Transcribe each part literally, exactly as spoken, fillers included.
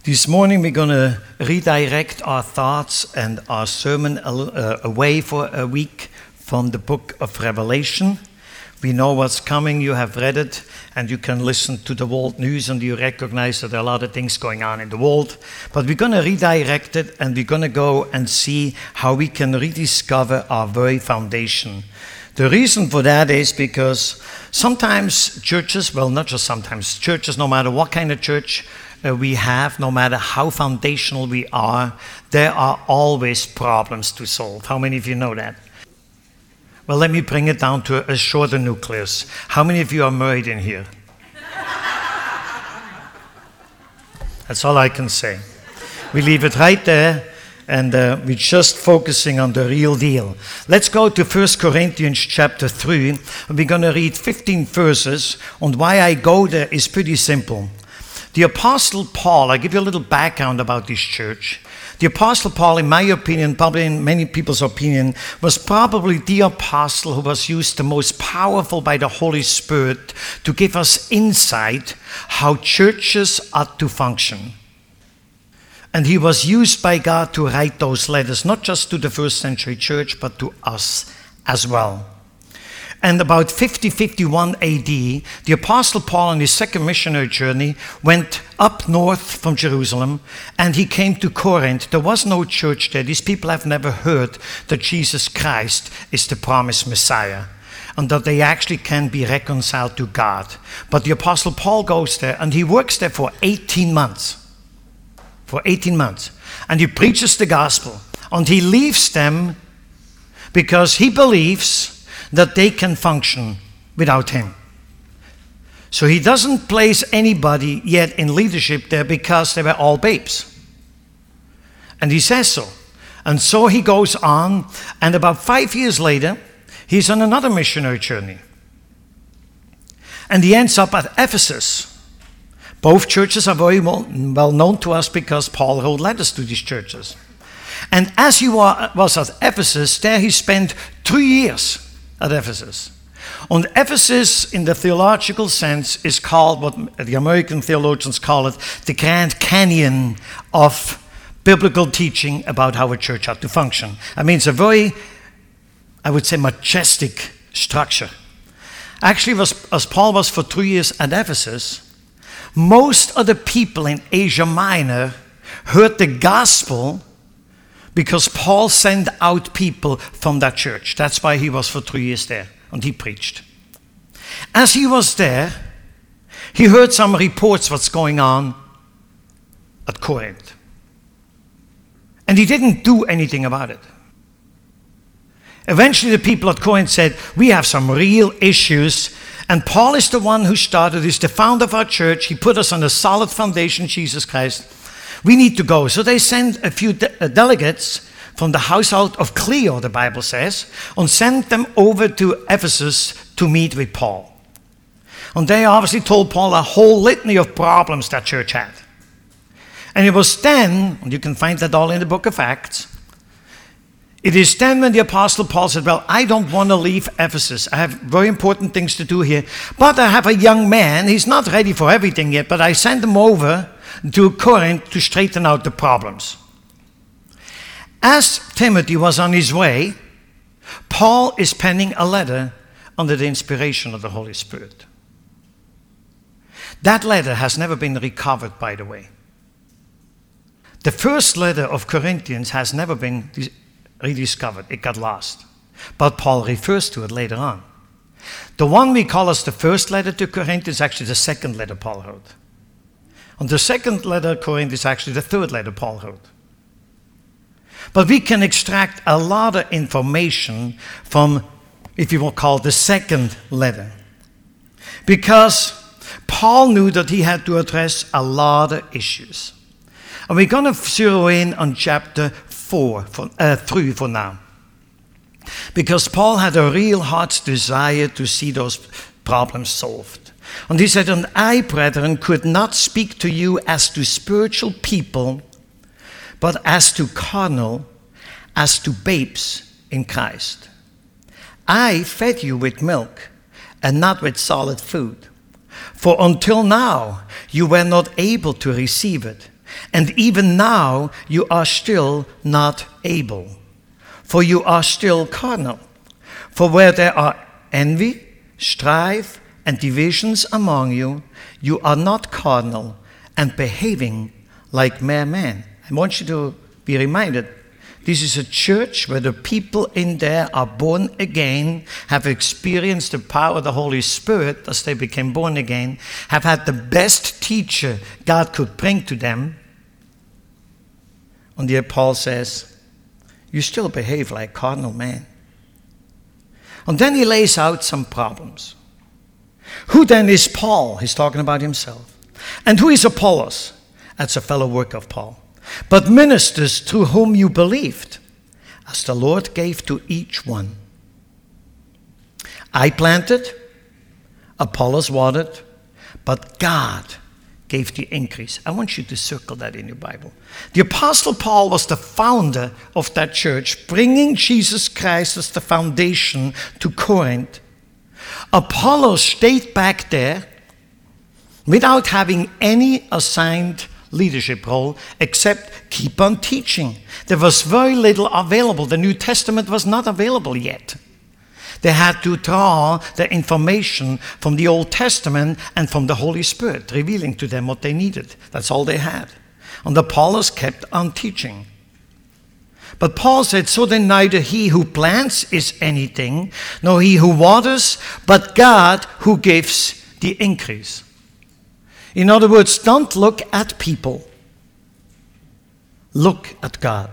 This morning we're going to redirect our thoughts and our sermon uh, away for a week from the book of Revelation. We know what's coming, you have read it, and you can listen to the world news and you recognize that there are a lot of things going on in the world. But we're going to redirect it and we're going to go and see how we can rediscover our very foundation. The reason for that is because sometimes churches, well not just sometimes, churches, no matter what kind of church uh, we have, no matter how foundational we are, there are always problems to solve. How many of you know that? Well, let me bring it down to a shorter nucleus. How many of you are married in here? That's all I can say. We leave it right there, and uh, we're just focusing on the real deal. Let's go to First Corinthians chapter three, and we're going to read fifteen verses, and why I go there is pretty simple. The Apostle Paul, I give you a little background about this church. The Apostle Paul, in my opinion, probably in many people's opinion, was probably the apostle who was used the most powerful by the Holy Spirit to give us insight how churches ought to function. And he was used by God to write those letters, not just to the first century church, but to us as well. And about fifty fifty-one A D, the Apostle Paul on his second missionary journey went up north from Jerusalem and he came to Corinth. There was no church there. These people have never heard that Jesus Christ is the promised Messiah and that they actually can be reconciled to God. But the Apostle Paul goes there and he works there for eighteen months. For eighteen months. And he preaches the gospel and he leaves them because he believes that they can function without him. So he doesn't place anybody yet in leadership there because they were all babes. And he says so. And so he goes on, and about five years later, he's on another missionary journey. And he ends up at Ephesus. Both churches are very well, well known to us because Paul wrote letters to these churches. And as he was at Ephesus, there he spent three years at Ephesus. And Ephesus, in the theological sense, is called what the American theologians call it the Grand Canyon of biblical teaching about how a church ought to function. I mean, it's a very, I would say, majestic structure. Actually, was, as Paul was for three years at Ephesus, most of the people in Asia Minor heard the gospel because Paul sent out people from that church. That's why he was for three years there, and he preached. As he was there, he heard some reports what's going on at Corinth. And he didn't do anything about it. Eventually the people at Corinth said, we have some real issues, and Paul is the one who started, he's the founder of our church, he put us on a solid foundation, Jesus Christ. We need to go. So they sent a few de- delegates from the household of Cleo, the Bible says, and sent them over to Ephesus to meet with Paul. And they obviously told Paul a whole litany of problems that church had. And it was then, and you can find that all in the book of Acts, it is then when the Apostle Paul said, well, I don't want to leave Ephesus. I have very important things to do here. But I have a young man. He's not ready for everything yet, but I sent him over to Corinth to straighten out the problems. As Timothy was on his way, Paul is penning a letter under the inspiration of the Holy Spirit. That letter has never been recovered, by the way. The first letter of Corinthians has never been rediscovered. It got lost. But Paul refers to it later on. The one we call as the first letter to Corinth is actually the second letter Paul wrote. And the second letter, Corinth, is actually the third letter Paul wrote. But we can extract a lot of information from, if you will call it, the second letter. Because Paul knew that he had to address a lot of issues. And we're going to zero in on chapter four, for, uh, three for now. Because Paul had a real heart's desire to see those problems solved. And he said, and I, brethren, could not speak to you as to spiritual people, but as to carnal, as to babes in Christ. I fed you with milk and not with solid food. For until now you were not able to receive it, And even now you are still not able, for you are still carnal. For where there are envy, strife, and divisions among you, you are not carnal and behaving like mere men. I want you to be reminded, this is a church where the people in there are born again, have experienced the power of the Holy Spirit as they became born again, have had the best teacher God could bring to them. And here Paul says, you still behave like carnal men. And then he lays out some problems. Who then is Paul? He's talking about himself. And who is Apollos? That's a fellow worker of Paul. But ministers through whom you believed, as the Lord gave to each one. I planted, Apollos watered, but God gave the increase. I want you to circle that in your Bible. The Apostle Paul was the founder of that church, bringing Jesus Christ as the foundation to Corinth. Apollos stayed back there without having any assigned leadership role except keep on teaching. There was very little available. The New Testament was not available yet. They had to draw the information from the Old Testament and from the Holy Spirit, revealing to them what they needed. That's all they had. And Apollos kept on teaching. But Paul said, so then neither he who plants is anything, nor he who waters, but God who gives the increase. In other words, don't look at people. Look at God.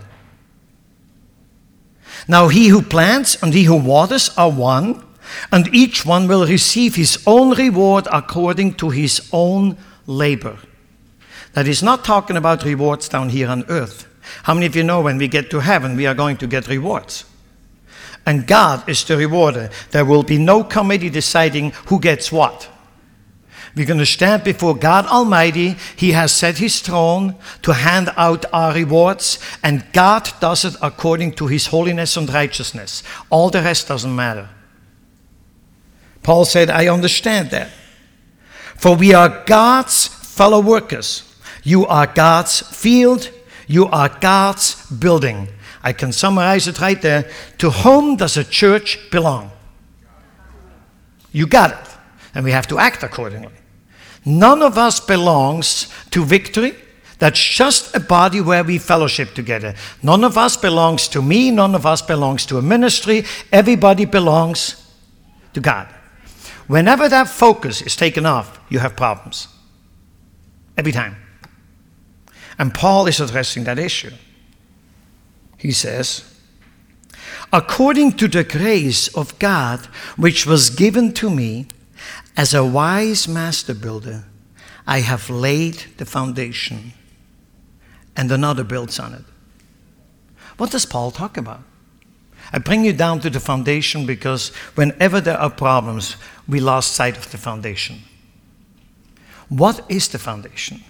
Now he who plants and he who waters are one, and each one will receive his own reward according to his own labor. That is not talking about rewards down here on earth. How many of you know when we get to heaven, we are going to get rewards? And God is the rewarder. There will be no committee deciding who gets what. We're going to stand before God Almighty. He has set his throne to hand out our rewards, and God does it according to his holiness and righteousness. All the rest doesn't matter. Paul said, I understand that. For we are God's fellow workers. You are God's field. You are God's building. I can summarize it right there. To whom does a church belong? You got it. And we have to act accordingly. None of us belongs to Victory. That's just a body where we fellowship together. None of us belongs to me. None of us belongs to a ministry. Everybody belongs to God. Whenever that focus is taken off, you have problems. Every time. And Paul is addressing that issue. He says, according to the grace of God, which was given to me, as a wise master builder, I have laid the foundation, and another builds on it. What does Paul talk about? I bring you down to the foundation because whenever there are problems, we lost sight of the foundation. What is the foundation?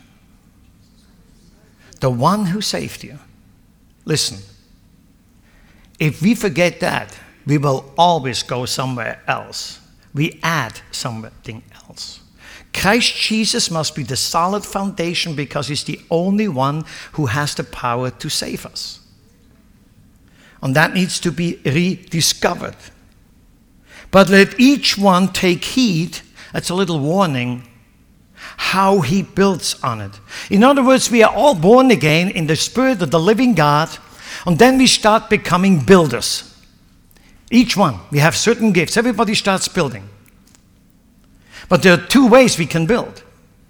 The one who saved you. Listen, if we forget that, we will always go somewhere else. We add something else. Christ Jesus must be the solid foundation because he's the only one who has the power to save us. And that needs to be rediscovered. But let each one take heed, that's a little warning, how he builds on it. In other words, we are all born again in the Spirit of the living God, and then we start becoming builders. Each one, we have certain gifts. Everybody starts building. But there are two ways we can build.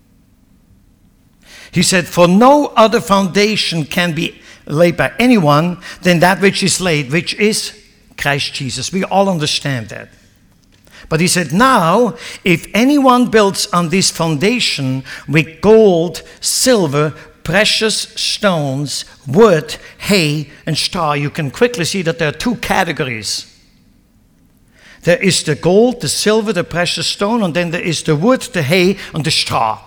He said, for no other foundation can be laid by anyone than that which is laid, which is Christ Jesus. We all understand that. But he said, now, if anyone builds on this foundation with gold, silver, precious stones, wood, hay, and straw, you can quickly see that there are two categories. There is the gold, the silver, the precious stone, and then there is the wood, the hay, and the straw.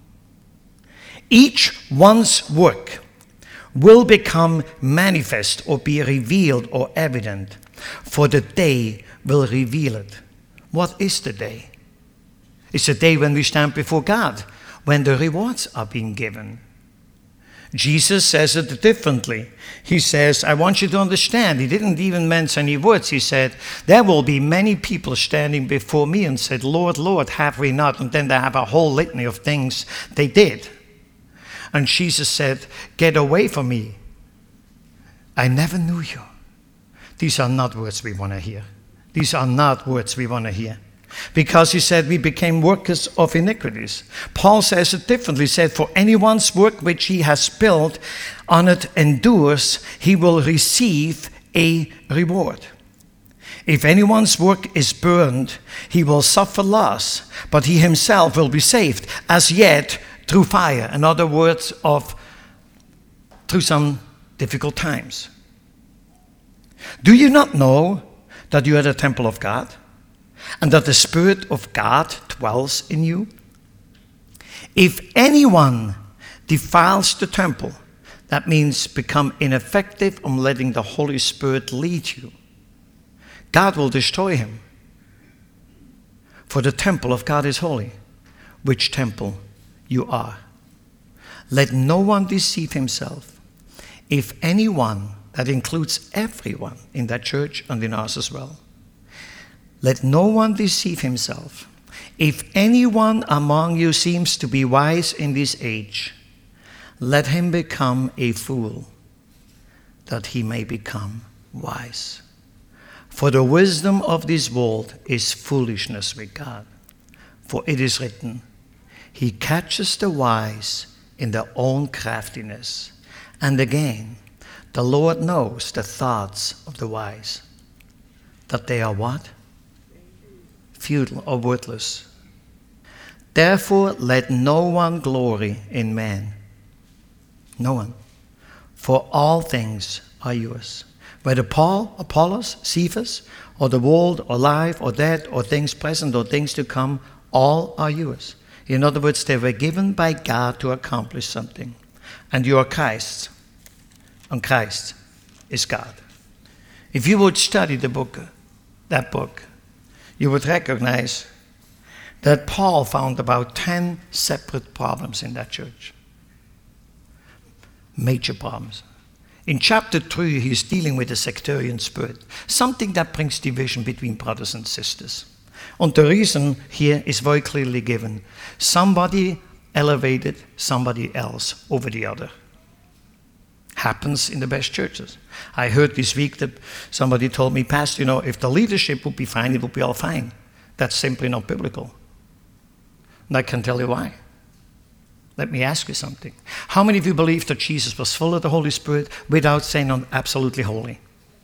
Each one's work will become manifest or be revealed or evident, for the day will reveal it. What is the day? It's the day when we stand before God, when the rewards are being given. Jesus says it differently. He says, I want you to understand. He didn't even mention any words. He said, there will be many people standing before me and said, Lord, Lord, have we not? And then they have a whole litany of things they did. And Jesus said, get away from me. I never knew you. These are not words we want to hear. These are not words we want to hear. Because he said we became workers of iniquities. Paul says it differently. He said, for anyone's work which he has built on it endures, he will receive a reward. If anyone's work is burned, he will suffer loss, but he himself will be saved, as yet through fire. In other words, of through some difficult times. Do you not know that you are the temple of God, and that the Spirit of God dwells in you? If anyone defiles the temple, that means become ineffective on letting the Holy Spirit lead you, God will destroy him. For the temple of God is holy, which temple you are. Let no one deceive himself. If anyone, that includes everyone in that church and in ours as well, let no one deceive himself. If anyone among you seems to be wise in this age, let him become a fool, that he may become wise. For the wisdom of this world is foolishness with God. For it is written, he catches the wise in their own craftiness. And again, the Lord knows the thoughts of the wise, that they are what? Futile or worthless. Therefore, let no one glory in man. No one. For all things are yours. Whether Paul, Apollos, Cephas, or the world, or life, or death, or things present, or things to come, all are yours. In other words, they were given by God to accomplish something. And you are Christ's. And Christ is God. If you would study the book, that book, you would recognize that Paul found about ten separate problems in that church. Major problems. In chapter three, he's dealing with the sectarian spirit, something that brings division between brothers and sisters. And the reason here is very clearly given. Somebody elevated somebody else over the other. Happens in the best churches. I heard this week that somebody told me, Pastor, you know, if the leadership would be fine, it would be all fine. That's simply not biblical. And I can tell you why. Let me ask you something. How many of you believe that Jesus was full of the Holy Spirit without saying I'm absolutely holy?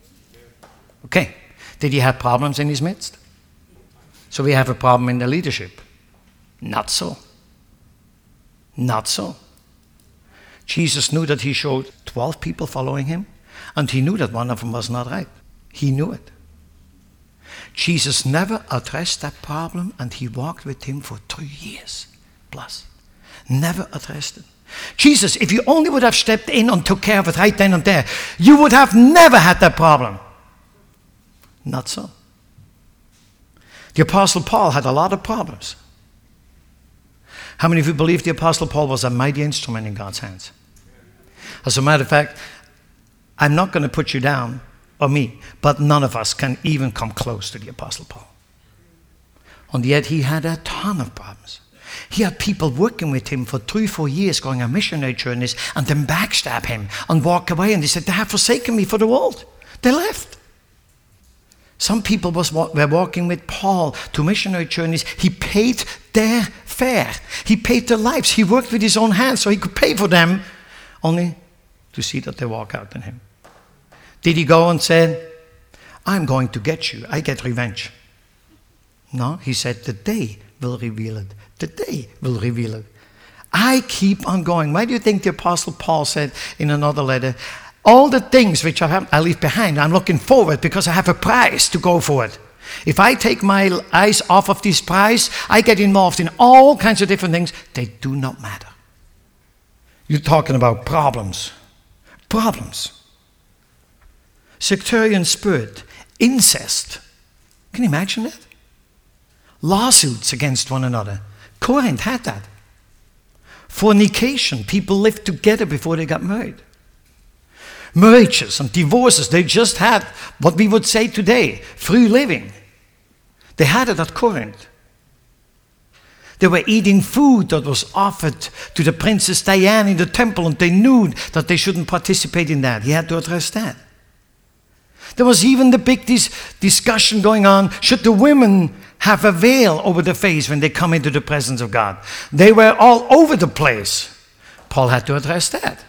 Okay. Did he have problems in his midst? So we have a problem in the leadership. Not so. Not so. Jesus knew that he showed twelve people following him, and he knew that one of them was not right. He knew it. Jesus never addressed that problem, and he walked with him for three years plus. Never addressed it. Jesus, if you only would have stepped in and took care of it right then and there, you would have never had that problem. Not so. The Apostle Paul had a lot of problems. How many of you believe the Apostle Paul was a mighty instrument in God's hands? As a matter of fact, I'm not going to put you down, or me, but none of us can even come close to the Apostle Paul. And yet he had a ton of problems. He had people working with him for three, four years going on missionary journeys and then backstab him and walk away. And they said, they have forsaken me for the world. They left. Some people was, were walking with Paul to missionary journeys. He paid their fare. He paid their lives. He worked with his own hands so he could pay for them, only to see that they walk out on him. Did he go and say, I'm going to get you. I get revenge. No, he said, the day will reveal it. The day will reveal it. I keep on going. Why do you think the Apostle Paul said in another letter, all the things which I, have, I leave behind, I'm looking forward because I have a prize to go for it. If I take my eyes off of this prize, I get involved in all kinds of different things. They do not matter. You're talking about problems. Problems. Sectarian spirit. Incest. Can you imagine that? Lawsuits against one another. Corinth had that. Fornication. People lived together before they got married. Marriages and divorces, they just had what we would say today, free living. They had it at Corinth. They were eating food that was offered to the Princess Diana in the temple, and they knew that they shouldn't participate in that. He had to address that. There was even the big dis- discussion going on, should the women have a veil over their face when they come into the presence of God? They were all over the place. Paul had to address that.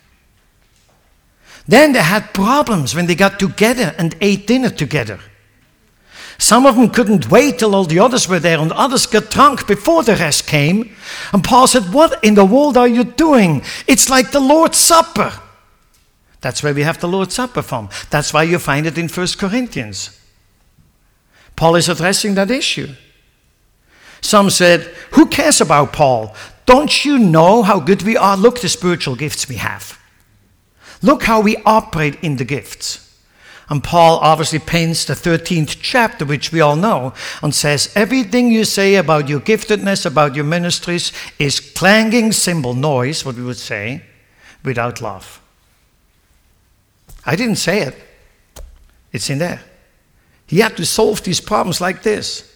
Then they had problems when they got together and ate dinner together. Some of them couldn't wait till all the others were there, and others got drunk before the rest came. And Paul said, what in the world are you doing? It's like the Lord's Supper. That's where we have the Lord's Supper from. That's why you find it in First Corinthians. Paul is addressing that issue. Some said, who cares about Paul? Don't you know how good we are? Look, the spiritual gifts we have. Look how we operate in the gifts. And Paul obviously paints the thirteenth chapter, which we all know, and says, everything you say about your giftedness, about your ministries, is clanging cymbal noise, what we would say, without love. I didn't say it. It's in there. He had to solve these problems like this.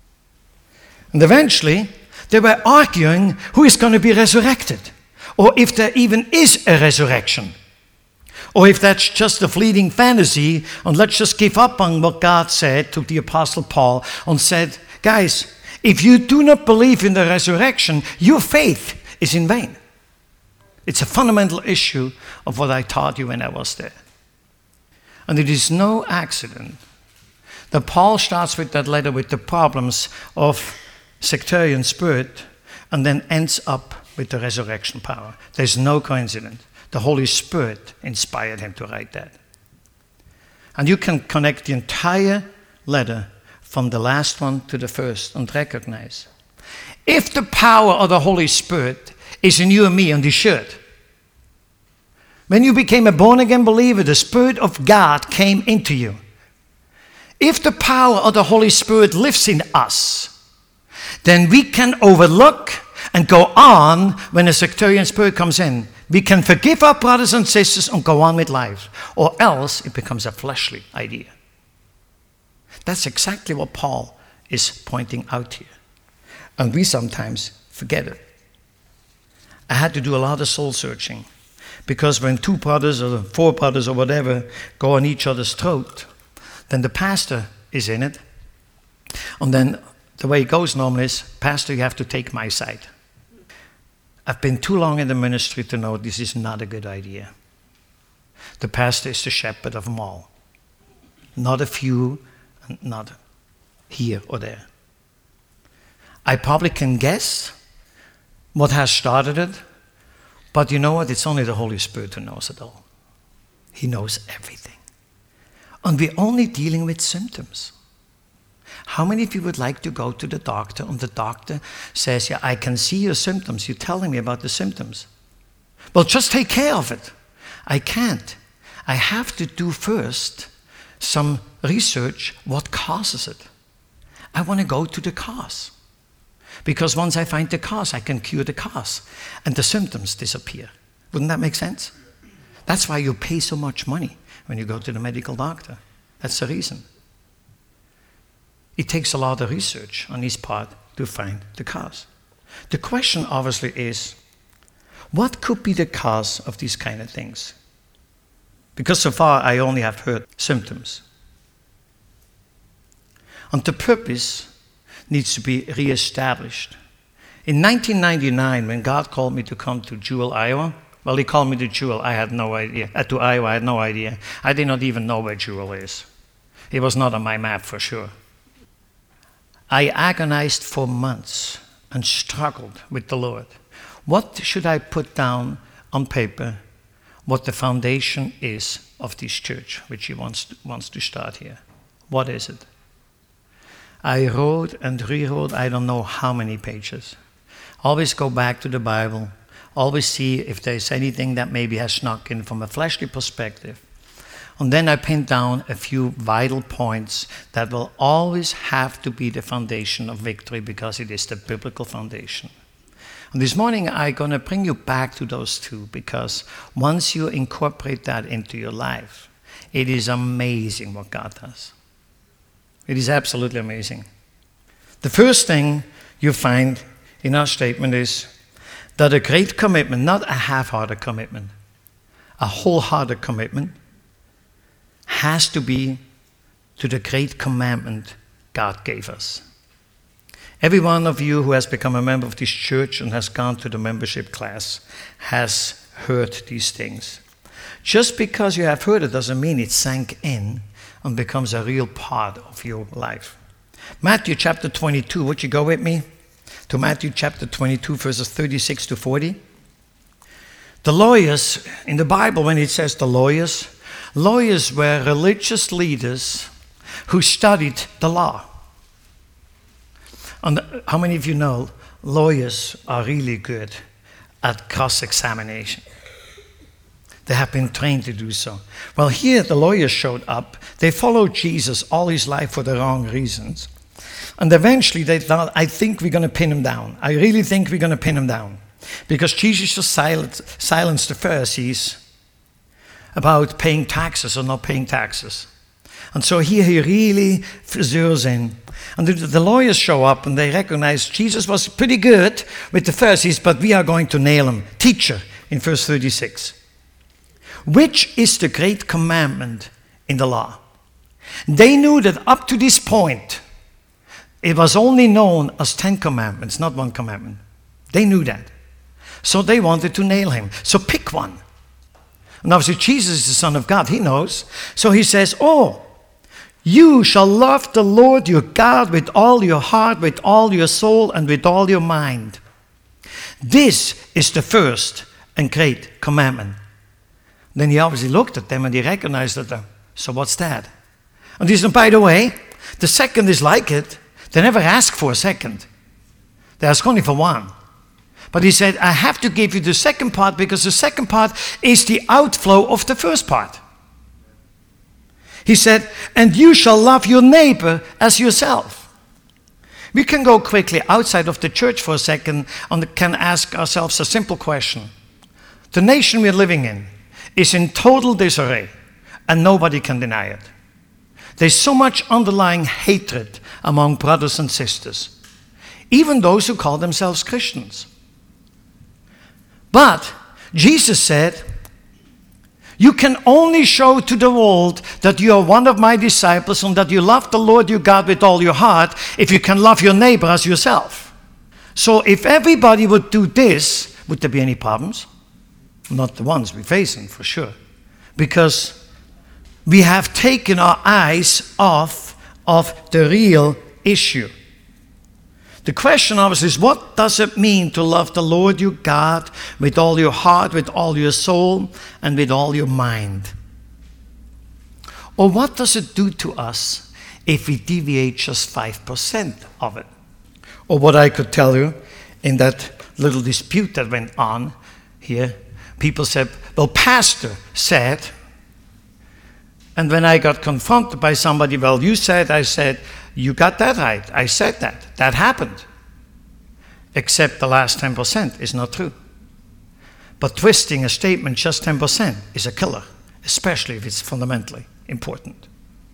And eventually, they were arguing who is going to be resurrected, or if there even is a resurrection. Or if that's just a fleeting fantasy, and let's just give up on what God said to the Apostle Paul and said, guys, if you do not believe in the resurrection, your faith is in vain. It's a fundamental issue of what I taught you when I was there. And it is no accident that Paul starts with that letter with the problems of sectarian spirit and then ends up with the resurrection power. There's no coincidence. The Holy Spirit inspired him to write that. And you can connect the entire letter from the last one to the first and recognize. If the power of the Holy Spirit is in you and me, and it should. When you became a born-again believer, the Spirit of God came into you. If the power of the Holy Spirit lives in us, then we can overlook and go on when a sectarian spirit comes in. We can forgive our brothers and sisters and go on with life. Or else it becomes a fleshly idea. That's exactly what Paul is pointing out here. And we sometimes forget it. I had to do a lot of soul searching. Because when two brothers or four brothers or whatever go on each other's throat, then the pastor is in it. And then the way it goes normally is, pastor, you have to take my side. I've been too long in the ministry to know this is not a good idea. The pastor is the shepherd of them all. Not a few, and not here or there. I probably can guess what has started it, but you know what? It's only the Holy Spirit who knows it all. He knows everything. And we're only dealing with symptoms. How many of you would like to go to the doctor and the doctor says, yeah, I can see your symptoms. You're telling me about the symptoms. Well, just take care of it. I can't. I have to do first some research what causes it. I want to go to the cause. Because once I find the cause, I can cure the cause. And the symptoms disappear. Wouldn't that make sense? That's why you pay so much money when you go to the medical doctor. That's the reason. It takes a lot of research on his part to find the cause. The question obviously is, what could be the cause of these kind of things? Because so far I only have heard symptoms. And the purpose needs to be reestablished. In nineteen ninety-nine, when God called me to come to Jewel, Iowa, well, he called me to Jewel. I had no idea. Uh, to Iowa, I had no idea. I did not even know where Jewel is. It was not on my map for sure. I agonized for months and struggled with the Lord. What should I put down on paper? What the foundation is of this church, which he wants to, wants to start here. What is it? I wrote and rewrote I don't know how many pages. Always go back to the Bible. Always see if there's anything that maybe has snuck in from a fleshly perspective. And then I pinned down a few vital points that will always have to be the foundation of victory because it is the biblical foundation. And this morning, I'm going to bring you back to those two, because once you incorporate that into your life, it is amazing what God does. It is absolutely amazing. The first thing you find in our statement is that a great commitment, not a half-hearted commitment, a wholehearted commitment, has to be to the great commandment God gave us. Every one of you who has become a member of this church and has gone to the membership class has heard these things. Just because you have heard it doesn't mean it sank in and becomes a real part of your life. Matthew chapter twenty-two, would you go with me to Matthew chapter twenty-two, verses thirty-six to forty? The lawyers, in the Bible when it says the lawyers, lawyers were religious leaders who studied the law. And how many of you know lawyers are really good at cross-examination? They have been trained to do so. Well, here the lawyers showed up. They followed Jesus all his life for the wrong reasons. And eventually they thought, I think we're going to pin him down. I really think we're going to pin him down. Because Jesus just silenced, silenced the Pharisees about paying taxes or not paying taxes. And so here he really zeroes in. And the, the lawyers show up and they recognize Jesus was pretty good with the Pharisees, but we are going to nail him. Teacher, in verse thirty-six. Which is the great commandment in the law? They knew that up to this point, it was only known as Ten Commandments, not one commandment. They knew that. So they wanted to nail him. So pick one. And obviously Jesus is the Son of God. He knows. So he says, oh, you shall love the Lord your God with all your heart, with all your soul, and with all your mind. This is the first and great commandment. Then he obviously looked at them and he recognized that. So what's that? And he said, by the way, the second is like it. They never ask for a second. They ask only for one. But he said, I have to give you the second part because the second part is the outflow of the first part. He said, and you shall love your neighbor as yourself. We can go quickly outside of the church for a second and can ask ourselves a simple question. The nation we're living in is in total disarray, and nobody can deny it. There's so much underlying hatred among brothers and sisters, even those who call themselves Christians. But Jesus said, you can only show to the world that you are one of my disciples and that you love the Lord your God with all your heart if you can love your neighbor as yourself. So if everybody would do this, would there be any problems? Not the ones we're facing, for sure. Because we have taken our eyes off of the real issue. The question obviously is, what does it mean to love the Lord your God with all your heart, with all your soul, and with all your mind? Or what does it do to us if we deviate just five percent of it? Or what I could tell you in that little dispute that went on here, people said, well, pastor said, and when I got confronted by somebody, well, you said, I said, you got that right. I said that. That happened. Except the last ten percent is not true. But twisting a statement just ten percent is a killer, especially if it's fundamentally important.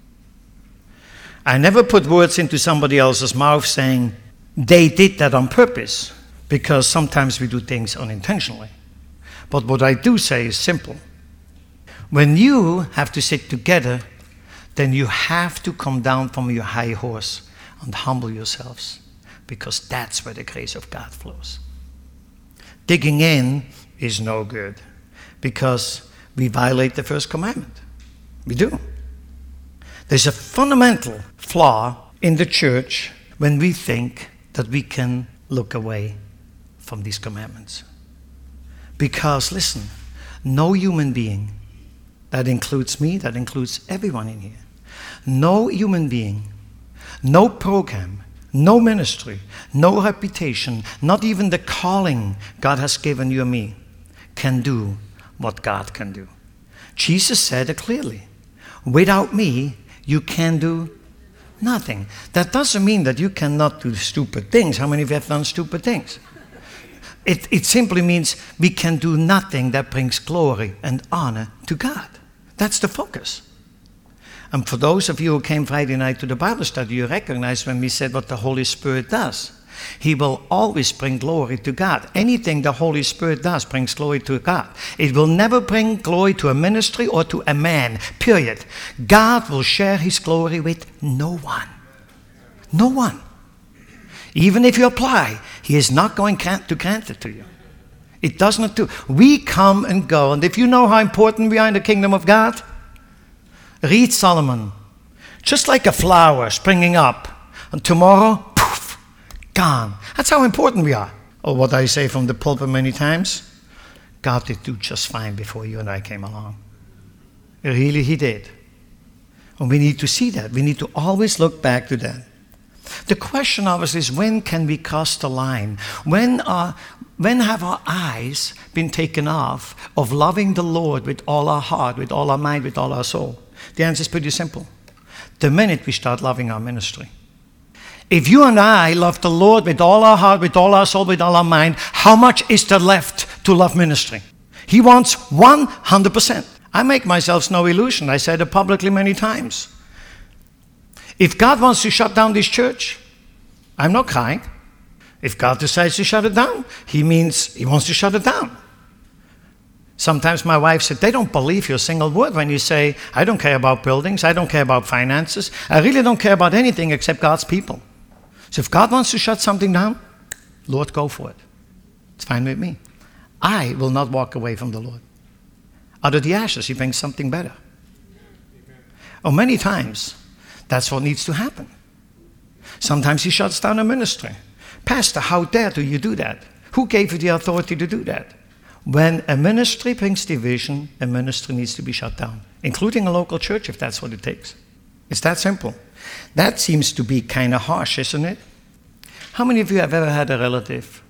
I never put words into somebody else's mouth saying they did that on purpose, because sometimes we do things unintentionally. But what I do say is simple. When you have to sit together, then you have to come down from your high horse and humble yourselves, because that's where the grace of God flows. Digging in is no good, because we violate the first commandment. We do. There's a fundamental flaw in the church when we think that we can look away from these commandments. Because, listen, no human being, that includes me, that includes everyone in here, no human being, no program, no ministry, no reputation, not even the calling God has given you and me, can do what God can do. Jesus said it clearly. Without me, you can do nothing. That doesn't mean that you cannot do stupid things. How many of you have done stupid things? It, it simply means we can do nothing that brings glory and honor to God. That's the focus. And for those of you who came Friday night to the Bible study, you recognize when we said what the Holy Spirit does. He will always bring glory to God. Anything the Holy Spirit does brings glory to God. It will never bring glory to a ministry or to a man, period. God will share his glory with no one. No one. Even if you apply, he is not going to grant it to you. It does not do. We come and go. And if you know how important we are in the kingdom of God, read Solomon. Just like a flower springing up. And tomorrow, poof, gone. That's how important we are. Or what I say from the pulpit many times, God did do just fine before you and I came along. Really, he did. And we need to see that. We need to always look back to that. The question obviously is, when can we cross the line? When are, when have our eyes been taken off of loving the Lord with all our heart, with all our mind, with all our soul? The answer is pretty simple. The minute we start loving our ministry. If you and I love the Lord with all our heart, with all our soul, with all our mind, how much is there left to love ministry? He wants one hundred percent. I make myself no illusion. I said it publicly many times. If God wants to shut down this church, I'm not crying. If God decides to shut it down, he means he wants to shut it down. Sometimes my wife said, they don't believe your single word when you say, I don't care about buildings, I don't care about finances, I really don't care about anything except God's people. So if God wants to shut something down, Lord, go for it. It's fine with me. I will not walk away from the Lord. Out of the ashes, he brings something better. Oh, many times, that's what needs to happen. Sometimes he shuts down a ministry. Pastor, how dare do you do that? Who gave you the authority to do that? When a ministry brings division, a ministry needs to be shut down, including a local church if that's what it takes. It's that simple. That seems to be kind of harsh, isn't it? How many of you have ever had a relative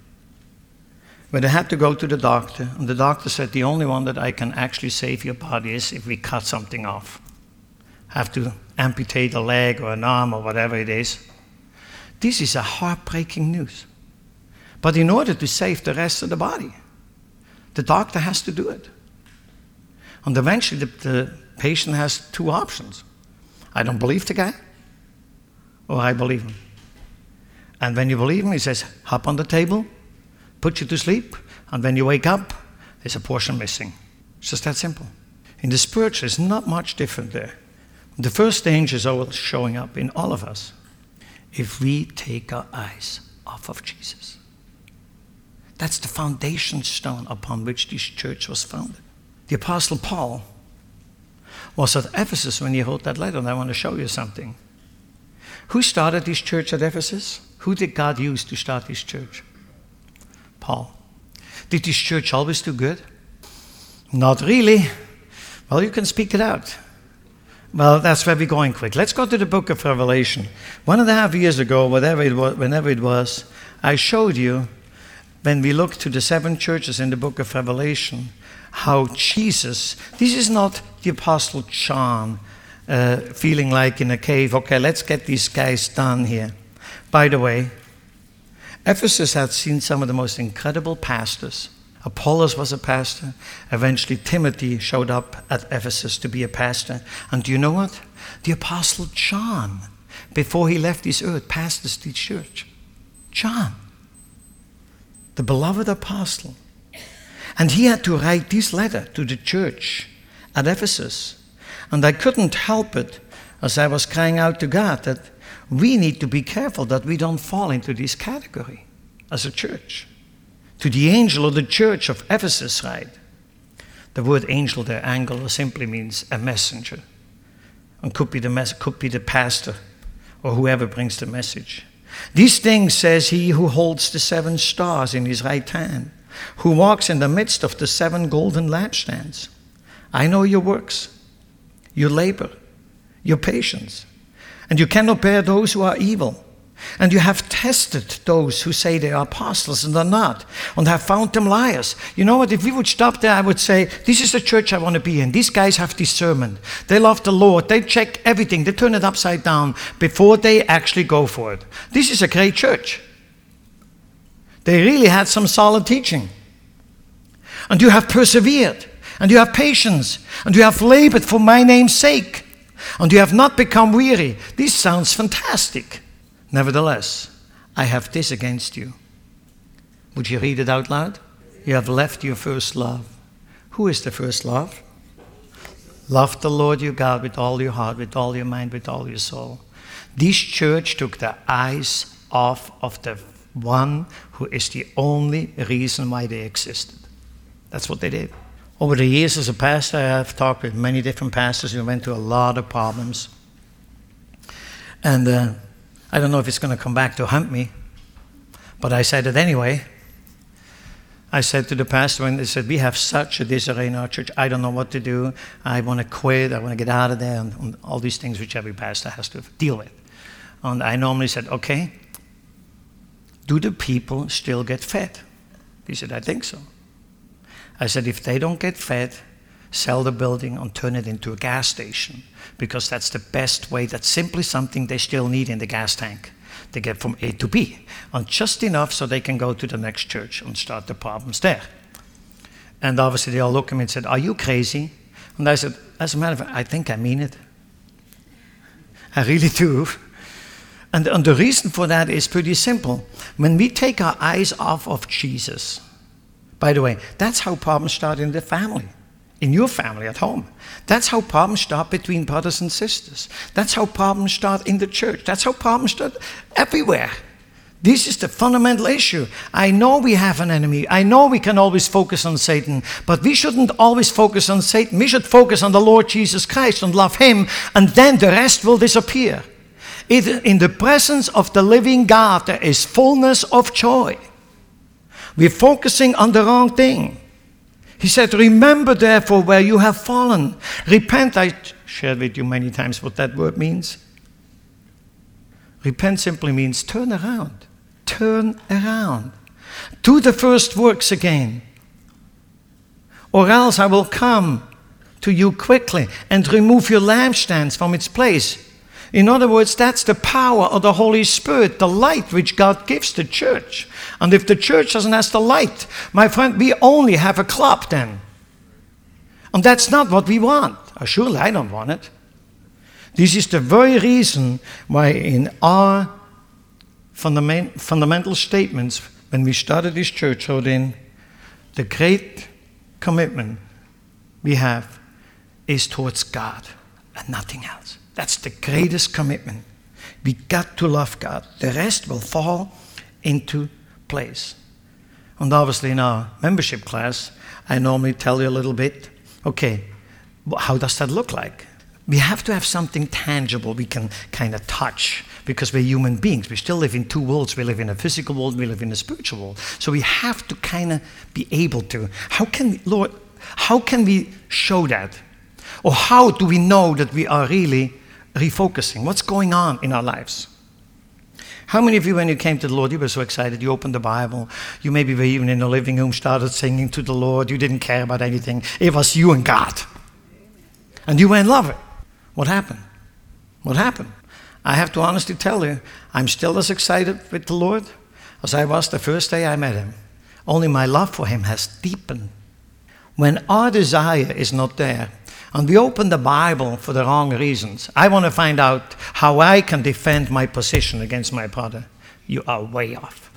where they had to go to the doctor, and the doctor said, the only one that I can actually save your body is if we cut something off. Have to amputate a leg or an arm or whatever it is. This is a heartbreaking news. But in order to save the rest of the body, the doctor has to do it. And eventually the, the patient has two options. I don't believe the guy, or I believe him. And when you believe him, he says, hop on the table, put you to sleep, and when you wake up, there's a portion missing. It's just that simple. In the spiritual, it's not much different there. The first danger is always showing up in all of us if we take our eyes off of Jesus. That's the foundation stone upon which this church was founded. The Apostle Paul was at Ephesus when he wrote that letter, and I want to show you something. Who started this church at Ephesus? Who did God use to start this church? Paul. Did this church always do good? Not really. Well, you can speak it out. Well, that's where we're going quick. Let's go to the book of Revelation. One and a half years ago, whatever it was, whenever it was, I showed you, when we look to the seven churches in the book of Revelation, how Jesus, this is not the Apostle John uh, feeling like in a cave, okay, let's get these guys done here. By the way, Ephesus had seen some of the most incredible pastors. Apollos was a pastor. Eventually Timothy showed up at Ephesus to be a pastor. And do you know what? The Apostle John, before he left this earth, pastored this church. John, the beloved apostle. And he had to write this letter to the church at Ephesus. And I couldn't help it as I was crying out to God that we need to be careful that we don't fall into this category as a church. To the angel of the church of Ephesus, right? The word angel there, angel, simply means a messenger. And could be the mes- could be the pastor or whoever brings the message. These things says he who holds the seven stars in his right hand, who walks in the midst of the seven golden lampstands. I know your works, your labor, your patience, and you cannot bear those who are evil. And you have tested those who say they are apostles and are not, and have found them liars. You know what? If we would stop there, I would say, this is the church I want to be in. These guys have discernment. They love the Lord. They check everything. They turn it upside down before they actually go for it. This is a great church. They really had some solid teaching. And you have persevered, and you have patience, and you have labored for my name's sake, and you have not become weary. This sounds fantastic. Nevertheless, I have this against you. Would you read it out loud? You have left your first love. Who is the first love? Love the Lord your God with all your heart, with all your mind, with all your soul. This church took their eyes off of the one who is the only reason why they existed. That's what they did. Over the years as a pastor, I have talked with many different pastors who went through a lot of problems. And uh, I don't know if it's going to come back to haunt me, but I said it anyway. I said to the pastor when they said, we have such a disarray in our church, I don't know what to do. I want to quit. I want to get out of there. And, and all these things which every pastor has to deal with. And I normally said, okay, do the people still get fed? He said, I think so. I said, if they don't get fed, sell the building and turn it into a gas station, because that's the best way. That's simply something they still need in the gas tank. They get from A to B, and just enough so they can go to the next church and start the problems there. And obviously they all looked at me and said, are you crazy? And I said, as a matter of fact, I think I mean it. I really do. And, and the reason for that is pretty simple. When we take our eyes off of Jesus, by the way, that's how problems start in the family, in your family at home. That's how problems start between brothers and sisters. That's how problems start in the church. That's how problems start everywhere. This is the fundamental issue. I know we have an enemy. I know we can always focus on Satan, but we shouldn't always focus on Satan. We should focus on the Lord Jesus Christ and love him, and then the rest will disappear. It, in the presence of the living God, there is fullness of joy. We're focusing on the wrong thing. He said, remember therefore where you have fallen. Repent. I shared with you many times what that word means. Repent simply means turn around. Turn around. Do the first works again. Or else I will come to you quickly and remove your lampstands from its place. In other words, that's the power of the Holy Spirit, the light which God gives the church. And if the church doesn't have the light, my friend, we only have a club then. And that's not what we want. Or surely I don't want it. This is the very reason why in our fundament, fundamental statements, when we started this church, wrote in, the great commitment we have is towards God and nothing else. That's the greatest commitment. We got to love God. The rest will fall into place. And obviously in our membership class, I normally tell you a little bit, okay, how does that look like? We have to have something tangible we can kind of touch, because we're human beings. We still live in two worlds. We live in a physical world, we live in a spiritual world. So we have to kind of be able to. How can, Lord, how can we show that? Or how do we know that we are really refocusing? What's going on in our lives? How many of you, when you came to the Lord, you were so excited, you opened the Bible, you maybe were even in the living room, started singing to the Lord, you didn't care about anything. It was you and God. And you were in love. What happened? What happened? I have to honestly tell you, I'm still as excited with the Lord as I was the first day I met him. Only my love for him has deepened. When our desire is not there, and we open the Bible for the wrong reasons, I want to find out how I can defend my position against my brother. You are way off.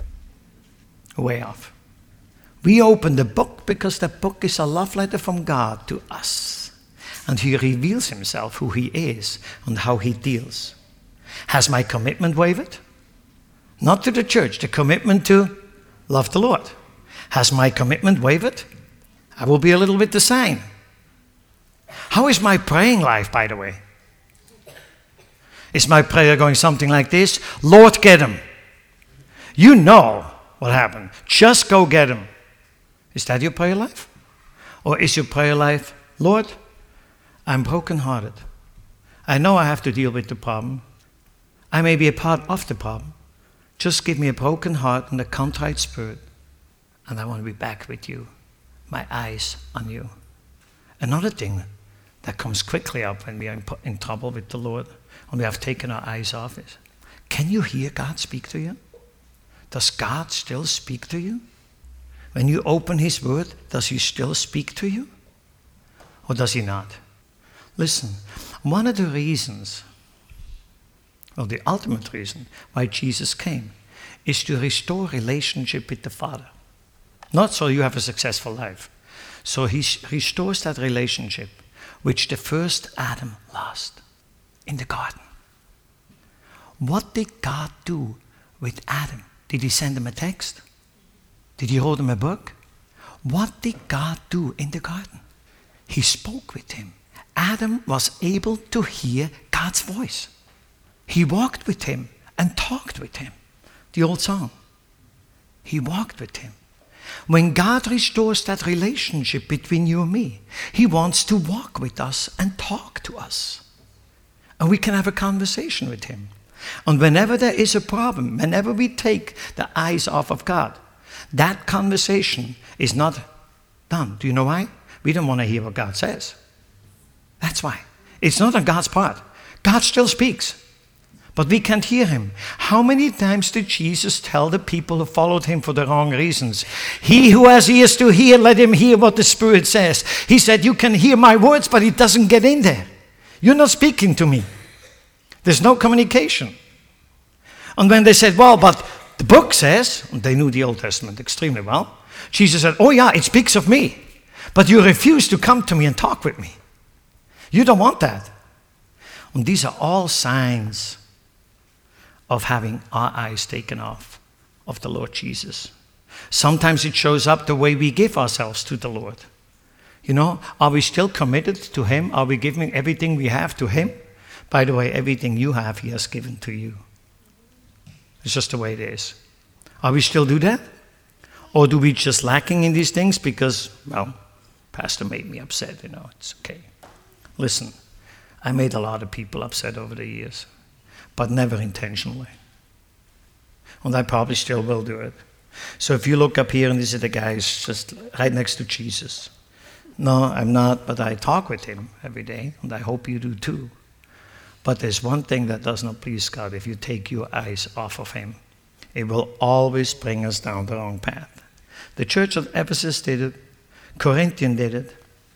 Way off. We open the book because the book is a love letter from God to us. And he reveals himself, who he is, and how he deals. Has my commitment wavered? Not to the church, the commitment to love the Lord. Has my commitment wavered? I will be a little bit the same. How is my praying life, by the way? Is my prayer going something like this? Lord, get him. You know what happened. Just go get him. Is that your prayer life? Or is your prayer life, Lord, I'm brokenhearted. I know I have to deal with the problem. I may be a part of the problem. Just give me a broken heart and a contrite spirit, and I want to be back with you. My eyes on you. Another thing that comes quickly up when we are in, in trouble with the Lord and we have taken our eyes off it. Can you hear God speak to you? Does God still speak to you? When you open His Word, does He still speak to you? Or does He not? Listen, one of the reasons, well, the ultimate reason why Jesus came is to restore relationship with the Father. Not so you have a successful life. So He restores that relationship which the first Adam lost in the garden. What did God do with Adam? Did He send him a text? Did He write him a book? What did God do in the garden? He spoke with him. Adam was able to hear God's voice. He walked with Him and talked with Him. The old song. He walked with Him. When God restores that relationship between you and me, He wants to walk with us and talk to us. And we can have a conversation with Him. And whenever there is a problem, whenever we take the eyes off of God, that conversation is not done. Do you know why? We don't want to hear what God says. That's why. It's not on God's part. God still speaks, but we can't hear Him. How many times did Jesus tell the people who followed Him for the wrong reasons? He who has ears to hear, let him hear what the Spirit says. He said, you can hear my words, but it doesn't get in there. You're not speaking to me. There's no communication. And when they said, well, but the book says, and they knew the Old Testament extremely well, Jesus said, oh yeah, it speaks of me, but you refuse to come to me and talk with me. You don't want that. And these are all signs of having our eyes taken off of the Lord Jesus. Sometimes it shows up the way we give ourselves to the Lord. You know, are we still committed to Him? Are we giving everything we have to Him? By the way, everything you have, He has given to you. It's just the way it is. Are we still do that? Or do we just lacking in these things because, well, Pastor made me upset, you know, it's okay. Listen, I made a lot of people upset over the years, but never intentionally. And I probably still will do it. So if you look up here and these are the guys just right next to Jesus. No, I'm not, but I talk with Him every day, and I hope you do too. But there's one thing that does not please God. If you take your eyes off of Him, it will always bring us down the wrong path. The church of Ephesus did it. Corinthians did it.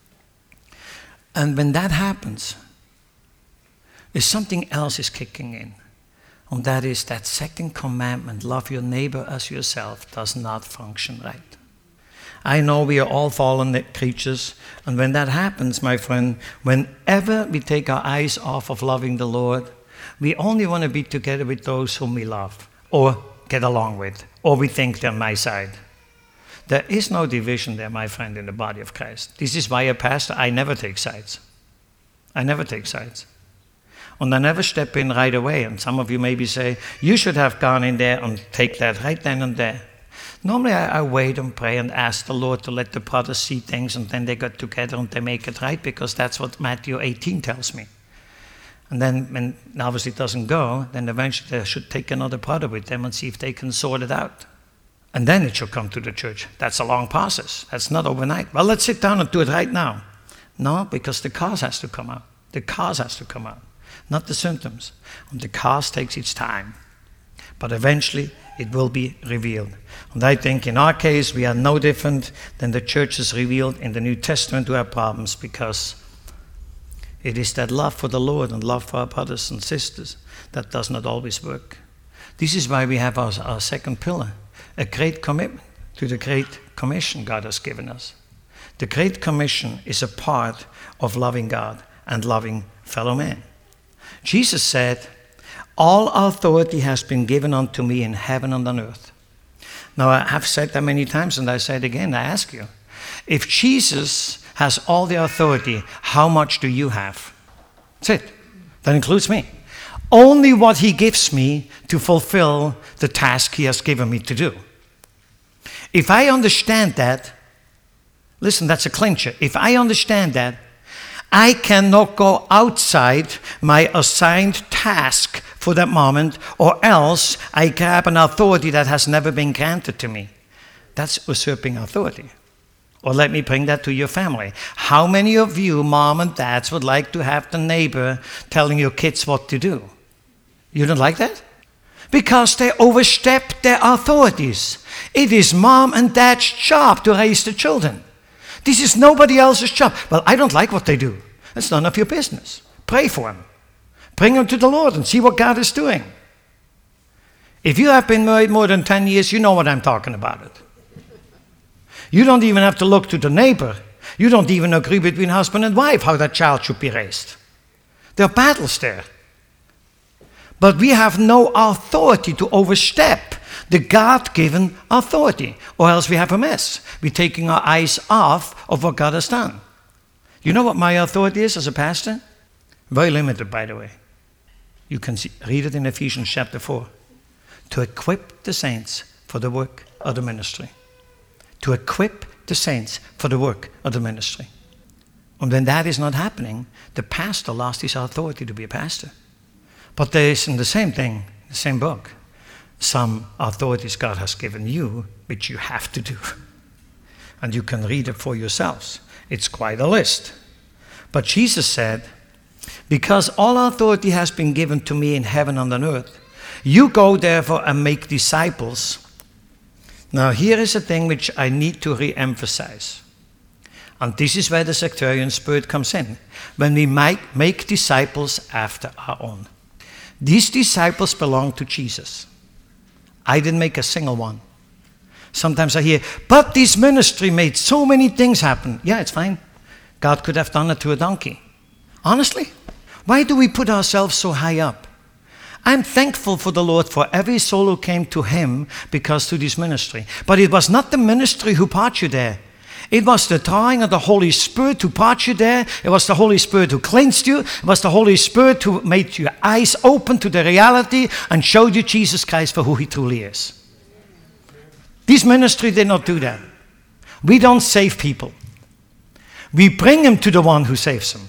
And when that happens, is something else is kicking in. And that is that second commandment, love your neighbor as yourself, does not function right. I know we are all fallen creatures, and when that happens, my friend, whenever we take our eyes off of loving the Lord, we only want to be together with those whom we love, or get along with, or we think they're my side. There is no division there, my friend, in the body of Christ. This is why a pastor, I never take sides. I never take sides. And I never step in right away, and some of you maybe say, you should have gone in there and take that right then and there. Normally I, I wait and pray and ask the Lord to let the brothers see things, and then they get together and they make it right, because that's what Matthew eighteen tells me. And then when obviously it doesn't go, then eventually they should take another brother with them and see if they can sort it out. And then it should come to the church. That's a long process. That's not overnight. Well, let's sit down and do it right now. No, because the cause has to come out. The cause has to come out, not the symptoms. And the cause takes its time. But eventually it will be revealed. And I think in our case we are no different than the churches revealed in the New Testament who have problems, because it is that love for the Lord and love for our brothers and sisters that does not always work. This is why we have our, our second pillar, a great commitment to the Great Commission God has given us. The Great Commission is a part of loving God and loving fellow men. Jesus said, all authority has been given unto me in heaven and on earth. Now, I have said that many times, and I say it again, I ask you, if Jesus has all the authority, how much do you have? That's it. That includes me. Only what He gives me to fulfill the task He has given me to do. If I understand that, listen, that's a clincher. If I understand that, I cannot go outside my assigned task for that moment, or else I grab an authority that has never been granted to me. That's usurping authority. Or let me bring that to your family. How many of you, mom and dads, would like to have the neighbor telling your kids what to do? You don't like that? Because they overstep their authorities. It is mom and dad's job to raise the children. This is nobody else's job. Well, I don't like what they do. It's none of your business. Pray for them. Bring them to the Lord and see what God is doing. If you have been married more than ten years, you know what I'm talking about. It. You don't even have to look to the neighbor. You don't even agree between husband and wife how that child should be raised. There are battles there. But we have no authority to overstep the God-given authority, or else we have a mess. We're taking our eyes off of what God has done. You know what my authority is as a pastor? Very limited, by the way. You can see, read it in Ephesians chapter four. To equip the saints for the work of the ministry. To equip the saints for the work of the ministry. And when that is not happening, the pastor lost his authority to be a pastor. But there is in the same thing, the same book, some authorities God has given you, which you have to do. And you can read it for yourselves. It's quite a list. But Jesus said, because all authority has been given to me in heaven and on earth, you go therefore and make disciples. Now here is a thing which I need to re-emphasize. And this is where the sectarian spirit comes in. When we make, make disciples after our own. These disciples belong to Jesus. I didn't make a single one. Sometimes I hear, but this ministry made so many things happen. Yeah, it's fine. God could have done it to a donkey. Honestly, why do we put ourselves so high up? I'm thankful for the Lord for every soul who came to Him because to this ministry. But it was not the ministry who brought you there. It was the drawing of the Holy Spirit who brought you there. It was the Holy Spirit who cleansed you. It was the Holy Spirit who made your eyes open to the reality and showed you Jesus Christ for who He truly is. This ministry did not do that. We don't save people. We bring them to the one who saves them.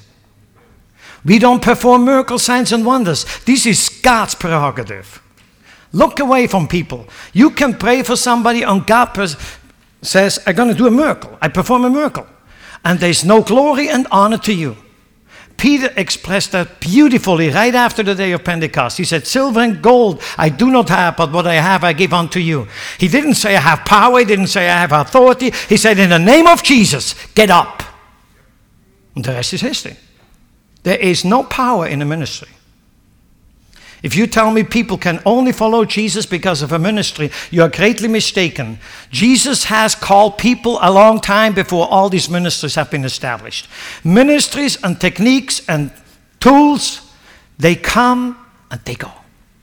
We don't perform miracle signs and wonders. This is God's prerogative. Look away from people. You can pray for somebody and God pers- says, I'm going to do a miracle. I perform a miracle. And there's no glory and honor to you. Peter expressed that beautifully right after the day of Pentecost. He said, silver and gold I do not have, but what I have I give unto you. He didn't say I have power. He didn't say I have authority. He said, in the name of Jesus, get up. And the rest is history. There is no power in a ministry. If you tell me people can only follow Jesus because of a ministry, you are greatly mistaken. Jesus has called people a long time before all these ministries have been established. Ministries and techniques and tools, they come and they go.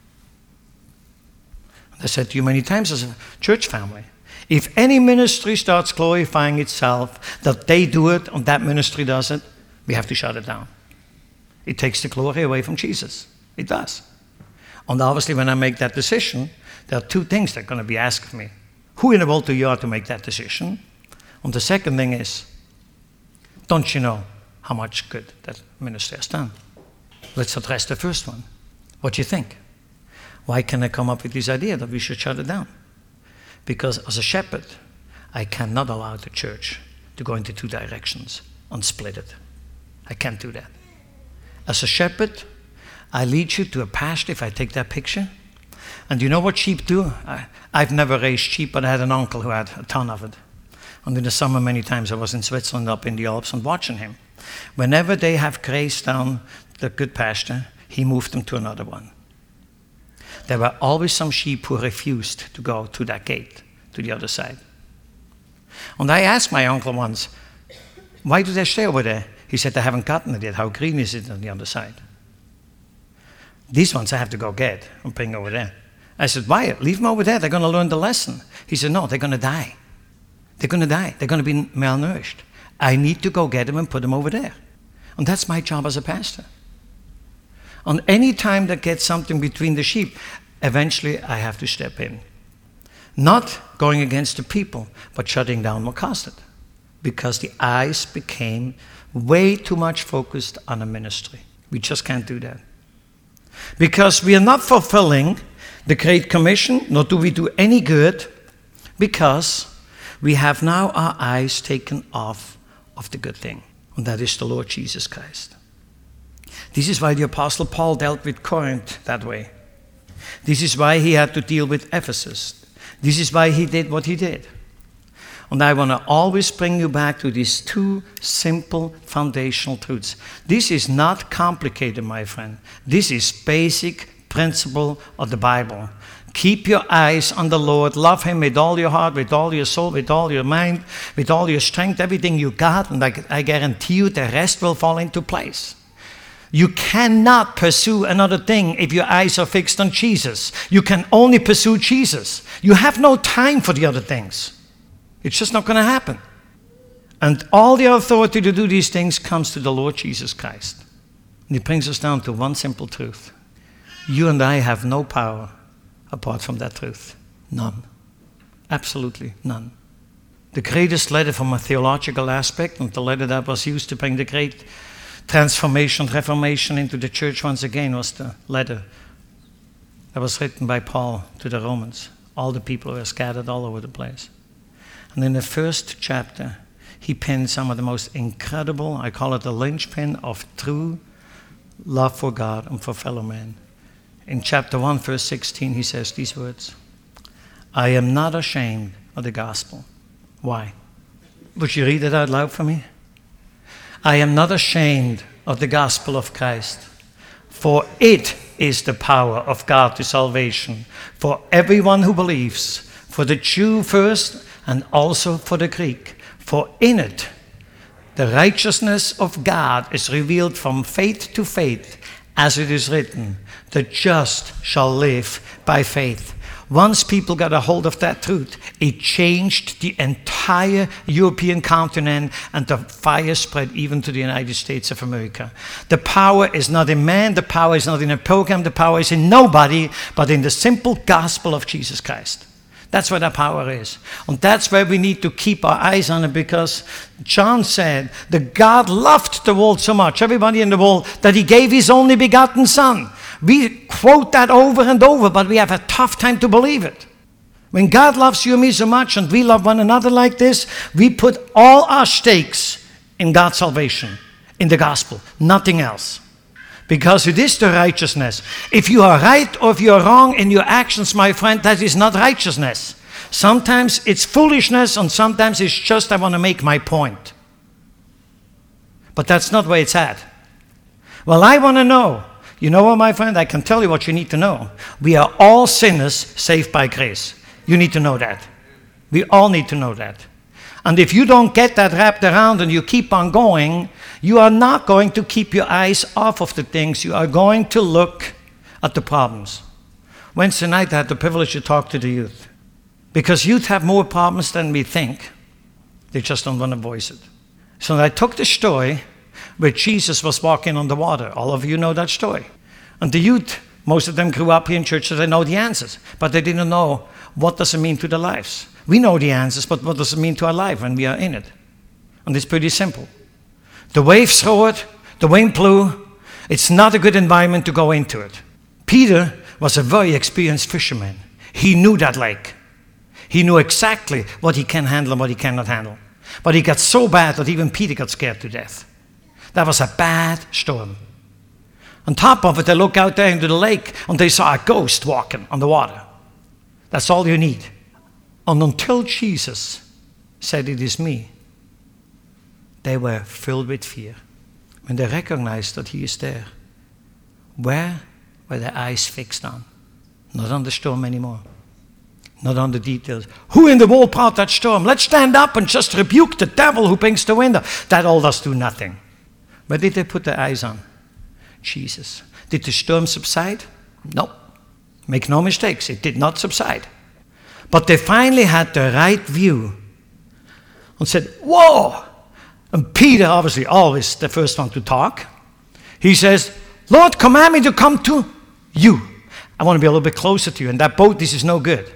I said to you many times as a church family, if any ministry starts glorifying itself, that they do it and that ministry does it, we have to shut it down. It takes the glory away from Jesus. It does. And obviously when I make that decision, there are two things that are going to be asked of me. Who in the world do you are to make that decision? And the second thing is, don't you know how much good that ministry has done? Let's address the first one. What do you think? Why can I come up with this idea that we should shut it down? Because as a shepherd, I cannot allow the church to go into two directions and split it. I can't do that. As a shepherd, I lead you to a pasture, if I take that picture. And you know what sheep do? I, I've never raised sheep, but I had an uncle who had a ton of it. And in the summer, many times I was in Switzerland, up in the Alps, and watching him. Whenever they have grazed down the good pasture, he moved them to another one. There were always some sheep who refused to go to that gate, to the other side. And I asked my uncle once, why do they stay over there? He said, they haven't gotten it yet. How green is it on the other side? These ones I have to go get and bring over there. I said, why? Leave them over there. They're going to learn the lesson. He said, no, they're going to die. They're going to die. They're going to be malnourished. I need to go get them and put them over there. And that's my job as a pastor. On any time that gets something between the sheep, eventually I have to step in. Not going against the people, but shutting down what caused it. Because the eyes became way too much focused on a ministry. We just can't do that. Because we are not fulfilling the Great Commission, nor do we do any good, because we have now our eyes taken off of the good thing, and that is the Lord Jesus Christ. This is why the Apostle Paul dealt with Corinth that way. This is why he had to deal with Ephesus. This is why he did what he did. And I want to always bring you back to these two simple foundational truths. This is not complicated, my friend. This is basic principle of the Bible. Keep your eyes on the Lord. Love him with all your heart, with all your soul, with all your mind, with all your strength, everything you got. And I, I guarantee you the rest will fall into place. You cannot pursue another thing if your eyes are fixed on Jesus. You can only pursue Jesus. You have no time for the other things. It's just not going to happen. And all the authority to do these things comes to the Lord Jesus Christ. And it brings us down to one simple truth. You and I have no power apart from that truth. None. Absolutely none. The greatest letter from a theological aspect, and the letter that was used to bring the great transformation, reformation into the church once again, was the letter that was written by Paul to the Romans. All the people were scattered all over the place. And in the first chapter, he penned some of the most incredible, I call it the linchpin of true love for God and for fellow men. In chapter one, verse sixteen, he says these words, I am not ashamed of the gospel. Why? Would you read it out loud for me? I am not ashamed of the gospel of Christ, for it is the power of God to salvation for everyone who believes, for the Jew first, and also for the Greek. For in it, the righteousness of God is revealed from faith to faith, as it is written, the just shall live by faith. Once people got a hold of that truth, it changed the entire European continent, and the fire spread even to the United States of America. The power is not in man, the power is not in a program, the power is in nobody, but in the simple gospel of Jesus Christ. That's where the power is. And that's where we need to keep our eyes on it, because John said that God loved the world so much, everybody in the world, that he gave his only begotten Son. We quote that over and over, but we have a tough time to believe it. When God loves you and me so much, and we love one another like this, we put all our stakes in God's salvation, in the gospel, nothing else. Because it is the righteousness. If you are right or if you are wrong in your actions, my friend, that is not righteousness. Sometimes it's foolishness, and sometimes it's just I want to make my point. But that's not where it's at. Well, I want to know. You know what, my friend? I can tell you what you need to know. We are all sinners saved by grace. You need to know that. We all need to know that. And if you don't get that wrapped around and you keep on going, you are not going to keep your eyes off of the things. You are going to look at the problems. Wednesday night I had the privilege to talk to the youth. Because youth have more problems than we think. They just don't want to voice it. So I took the story where Jesus was walking on the water. All of you know that story. And the youth, most of them grew up here in church, so they know the answers. But they didn't know what does it mean to their lives. We know the answers, but what does it mean to our life when we are in it? And it's pretty simple. The waves roared, the wind blew. It's not a good environment to go into it. Peter was a very experienced fisherman. He knew that lake. He knew exactly what he can handle and what he cannot handle. But he got so bad that even Peter got scared to death. That was a bad storm. On top of it, they look out there into the lake and they saw a ghost walking on the water. That's all you need. And until Jesus said, it is me, they were filled with fear. When they recognized that he is there, where were their eyes fixed on? Not on the storm anymore. Not on the details. Who in the world brought that storm? Let's stand up and just rebuke the devil who brings the wind. That all does do nothing. Where did they put their eyes on? Jesus. Did the storm subside? No. Make no mistakes, it did not subside. But they finally had the right view and said, whoa! And Peter, obviously always the first one to talk, he says, Lord, command me to come to you. I want to be a little bit closer to you. In that boat, this is no good.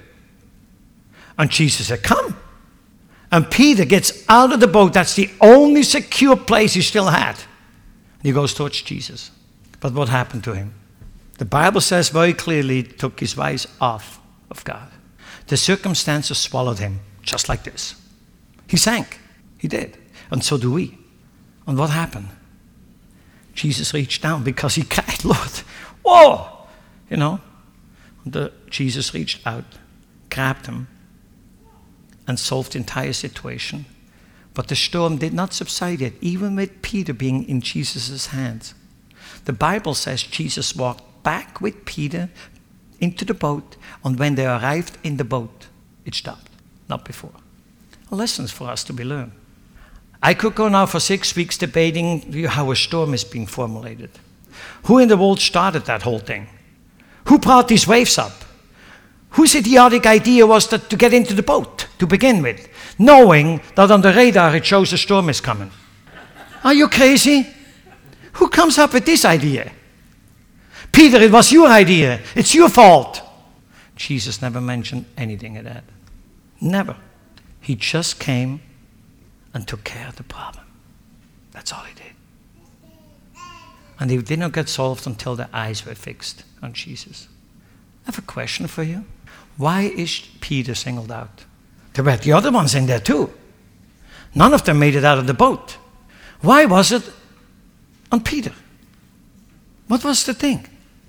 And Jesus said, come. And Peter gets out of the boat. That's the only secure place he still had. He goes towards Jesus. But what happened to him? The Bible says very clearly, he took his eyes off of God. The circumstances swallowed him, just like this. He sank. He did. And so do we. And what happened? Jesus reached down because he cried, Lord, whoa! You know? The, Jesus reached out, grabbed him, and solved the entire situation. But the storm did not subside yet, even with Peter being in Jesus' hands. The Bible says Jesus walked back with Peter into the boat, and when they arrived in the boat, it stopped, not before. Lessons for us to be learned. I could go now for six weeks debating how a storm is being formulated. Who in the world started that whole thing? Who brought these waves up? Whose idiotic idea was that to get into the boat to begin with, knowing that on the radar it shows a storm is coming? Are you crazy? Who comes up with this idea? Peter, it was your idea. It's your fault. Jesus never mentioned anything of that. Never. He just came and took care of the problem. That's all he did. And they did not get solved until their eyes were fixed on Jesus. I have a question for you. Why is Peter singled out? There were the other ones in there too. None of them made it out of the boat. Why was it on Peter? What was the thing?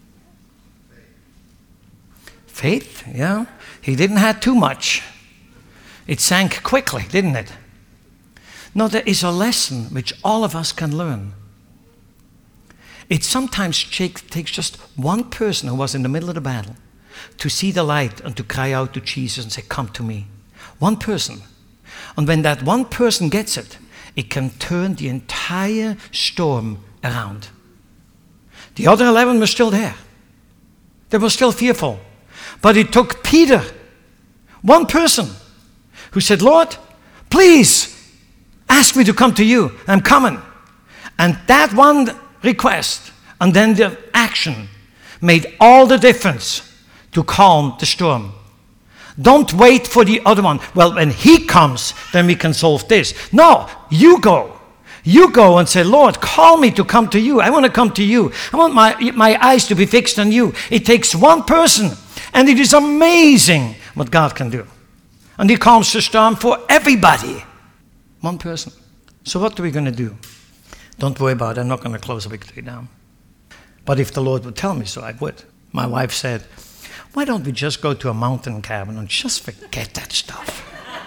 Faith, yeah. He didn't have too much. It sank quickly, didn't it? No, there is a lesson which all of us can learn. It sometimes takes just one person who was in the middle of the battle to see the light and to cry out to Jesus and say, come to me. One person. And when that one person gets it, it can turn the entire storm around. The other eleven were still there. They were still fearful. But it took Peter, one person, who said, Lord, please ask me to come to you. I'm coming. And that one request and then the action made all the difference to calm the storm. Don't wait for the other one. Well, when he comes, then we can solve this. No, you go. You go and say, Lord, call me to come to you. I want to come to you. I want my, my eyes to be fixed on you. It takes one person, and it is amazing what God can do. And he calms the storm for everybody. One person. So what are we going to do? Don't worry about it. I'm not going to close Victory down. But if the Lord would tell me so, I would. My wife said, why don't we just go to a mountain cabin and just forget that stuff?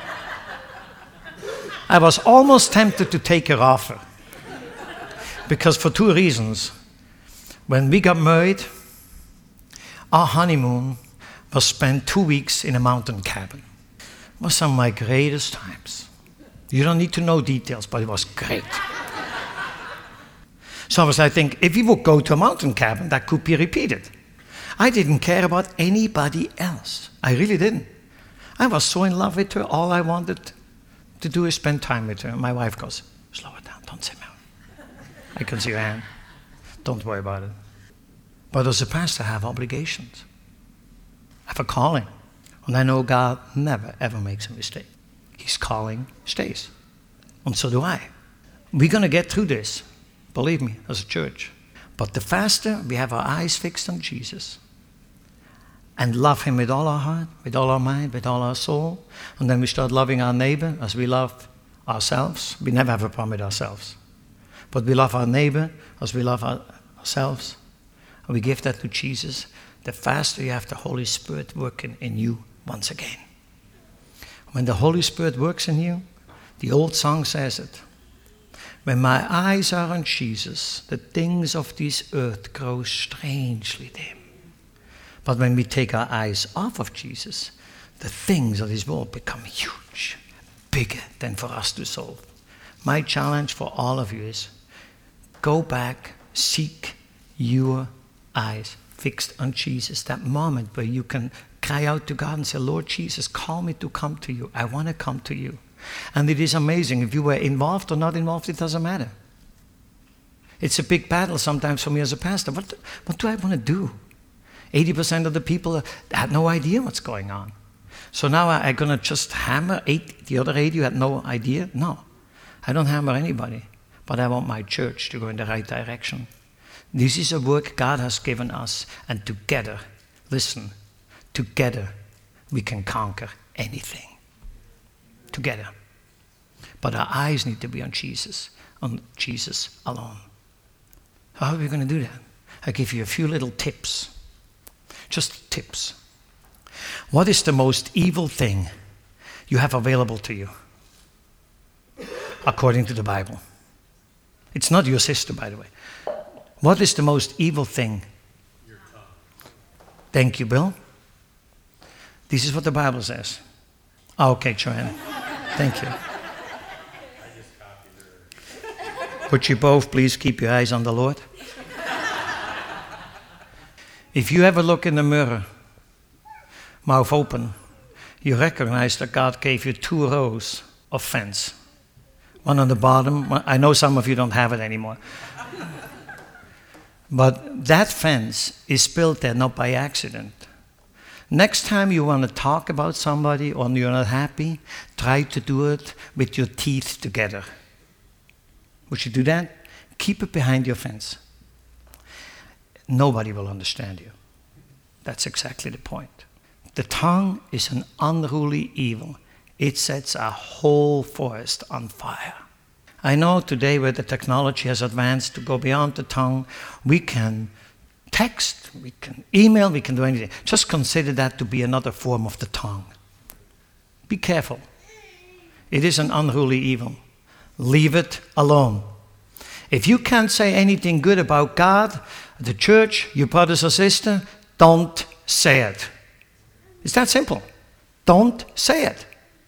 I was almost tempted to take her offer. Because for two reasons. When we got married, our honeymoon was spent two weeks in a mountain cabin. It was some of my greatest times. You don't need to know details, but it was great. So I was, I think, if we would go to a mountain cabin, that could be repeated. I didn't care about anybody else. I really didn't. I was so in love with her. All I wanted to do is spend time with her. My wife goes, slow it down. Don't say no. I can see your hand. Don't worry about it. But as a pastor, I have obligations. I have a calling. And I know God never, ever makes a mistake. His calling stays. And so do I. We're going to get through this. Believe me, as a church. But the faster we have our eyes fixed on Jesus and love him with all our heart, with all our mind, with all our soul, and then we start loving our neighbor as we love ourselves. We never have a problem with ourselves. But we love our neighbor as we love our, ourselves. And we give that to Jesus. The faster you have the Holy Spirit working in you once again. When the Holy Spirit works in you, the old song says it. When my eyes are on Jesus, the things of this earth grow strangely dim. But when we take our eyes off of Jesus, the things of this world become huge, bigger than for us to solve. My challenge for all of you is, go back, seek your eyes fixed on Jesus. That moment where you can cry out to God and say, Lord Jesus, call me to come to you. I want to come to you. And it is amazing. If you were involved or not involved, it doesn't matter. It's a big battle sometimes for me as a pastor. What, what do I want to do? eighty percent of the people had no idea what's going on. So now I, I'm going to just hammer eight, the other eighty who had no idea? No. I don't hammer anybody. But I want my church to go in the right direction. This is a work God has given us. And together, listen, together we can conquer anything. Together. But our eyes need to be on Jesus, on Jesus alone. How are we going to do that? I'll give you a few little tips. Just tips. What is the most evil thing you have available to you? According to the Bible. It's not your sister, by the way. What is the most evil thing? Your tongue. Thank you, Bill. This is what the Bible says. Oh, okay, Joanne. Thank you. I just copied her. Would you both please keep your eyes on the Lord? If you ever look in the mirror, mouth open, you recognize that God gave you two rows of fence. One on the bottom. I know some of you don't have it anymore. But that fence is built there not by accident. Next time you want to talk about somebody or you're not happy, try to do it with your teeth together. Would you do that? Keep it behind your fence. Nobody will understand you. That's exactly the point. The tongue is an unruly evil. It sets a whole forest on fire. I know today where the technology has advanced to go beyond the tongue, we can text, we can email, we can do anything. Just consider that to be another form of the tongue. Be careful. It is an unruly evil. Leave it alone. If you can't say anything good about God, the church, your brothers or sister, don't say it. It's that simple. Don't say it.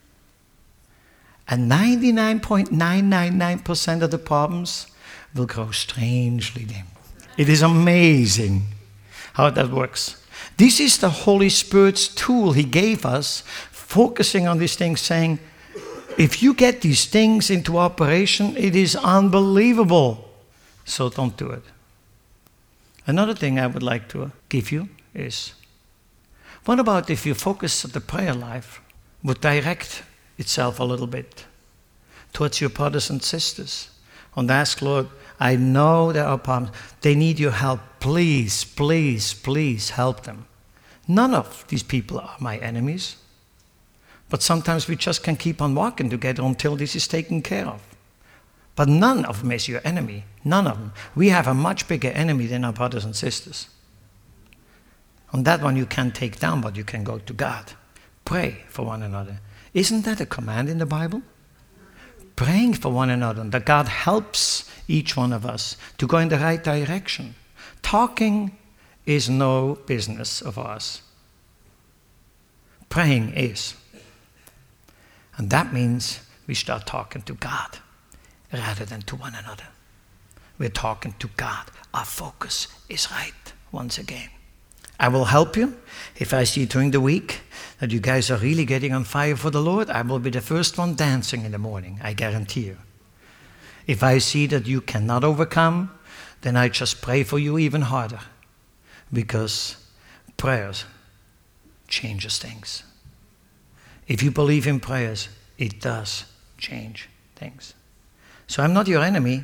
And ninety-nine point nine nine nine percent of the problems will grow strangely dim. It is amazing how that works. This is the Holy Spirit's tool He gave us, focusing on these things, saying, if you get these things into operation, it is unbelievable. So don't do it. Another thing I would like to give you is, what about if your focus of the prayer life would direct itself a little bit towards your brothers and sisters and ask, Lord, I know there are problems. They need your help. Please, please, please help them. None of these people are my enemies. But sometimes we just can keep on walking together until this is taken care of. But none of them is your enemy. None of them. We have a much bigger enemy than our brothers and sisters. On that one you can take down, but you can go to God. Pray for one another. Isn't that a command in the Bible? Praying for one another, that God helps each one of us to go in the right direction. Talking is no business of ours. Praying is. And that means we start talking to God rather than to one another. We're talking to God. Our focus is right once again. I will help you. If I see during the week that you guys are really getting on fire for the Lord, I will be the first one dancing in the morning, I guarantee you. If I see that you cannot overcome, then I just pray for you even harder. Because prayers changes things. If you believe in prayers, it does change things. So I'm not your enemy.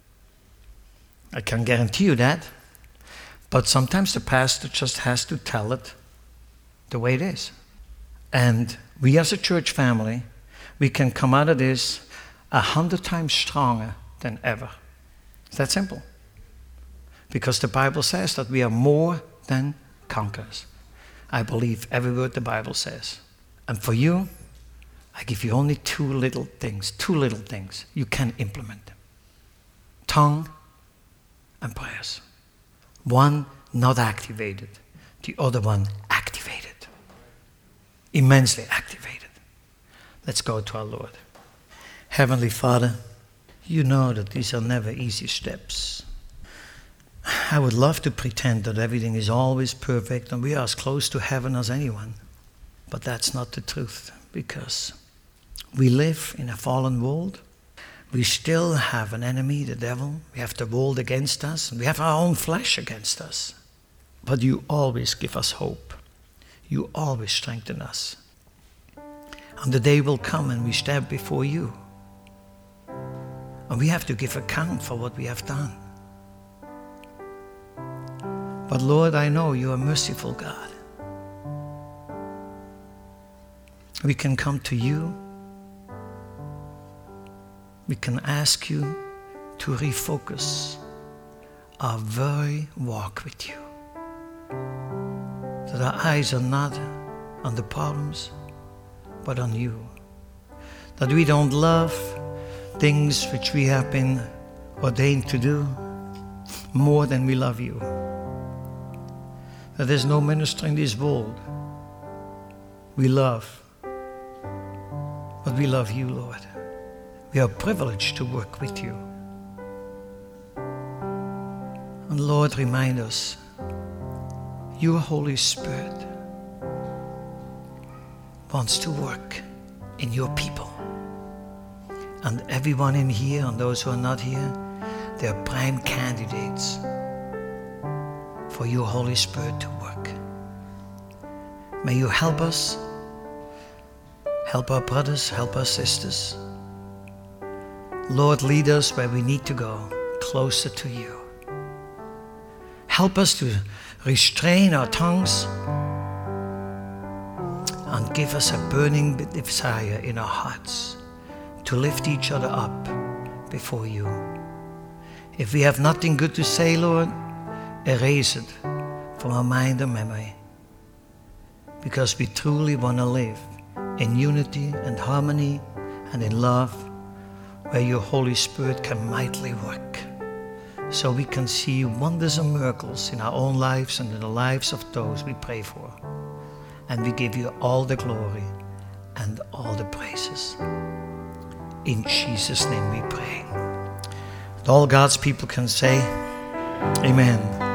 I can guarantee you that. But sometimes the pastor just has to tell it the way it is. And we as a church family, we can come out of this a hundred times stronger than ever. It's that simple. Because the Bible says that we are more than conquerors. I believe every word the Bible says. And for you, I give you only two little things, two little things. You can implement them. Tongue and prayers. One not activated, the other one activated. Immensely activated. Let's go to our Lord. Heavenly Father, you know that these are never easy steps. I would love to pretend that everything is always perfect and we are as close to heaven as anyone. But that's not the truth, because we live in a fallen world. We still have an enemy, the devil. We have the world against us, and we have our own flesh against us. But you always give us hope. You always strengthen us. And the day will come and we stand before you. And we have to give account for what we have done. But Lord, I know you are a merciful God. We can come to you. We can ask you to refocus our very walk with you. That our eyes are not on the problems, but on you. That we don't love things which we have been ordained to do more than we love you. That there's no minister in this world we love, but we love you, Lord. We are privileged to work with you. And Lord, remind us, your Holy Spirit wants to work in your people. And everyone in here and those who are not here, they are prime candidates for your Holy Spirit to work. May you help us, help our brothers, help our sisters. Lord, lead us where we need to go, closer to you. Help us to restrain our tongues and give us a burning desire in our hearts to lift each other up before you. If we have nothing good to say, Lord, erase it from our mind and memory, because we truly want to live in unity and harmony and in love, where your Holy Spirit can mightily work, so we can see wonders and miracles in our own lives and in the lives of those we pray for. And we give you all the glory and all the praises. In Jesus' name we pray. And all God's people can say, Amen.